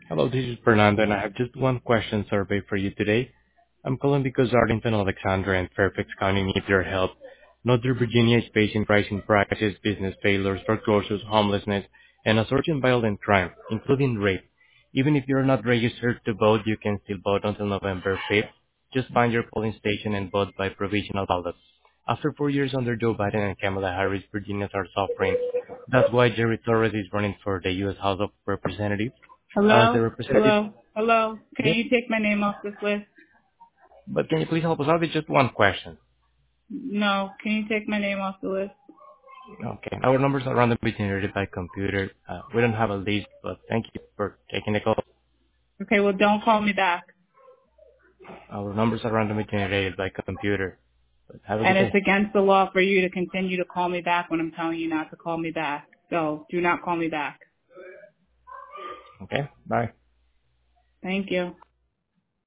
Hello, this is Fernando, and I have just one question survey for you today. I'm calling because Arlington, Alexandra, and Fairfax County need your help. Northern Virginia is facing rising prices, business failures, foreclosures, homelessness, and a surge in violent crime, including rape. Even if you're not registered to vote, you can still vote until November 5th. Just find your polling station and vote by provisional ballot. After 4 years under Joe Biden and Kamala Harris, Virginians are suffering. That's why Jerry Torres is running for the U.S. House of Representatives. As the Hello? representative, Hello? Hello? Can yes, you take my name off this list? but can you please help us out with just one question? No. Can you take my name off the list? Okay. Our numbers are randomly generated by computer. We don't have a list, but thank you for taking the call. Okay, well, don't call me back. Our numbers are randomly generated by computer. But have a And good it's day. against the law for you to continue to call me back when I'm telling you not to call me back. So do not call me back. Okay? Bye. Thank you.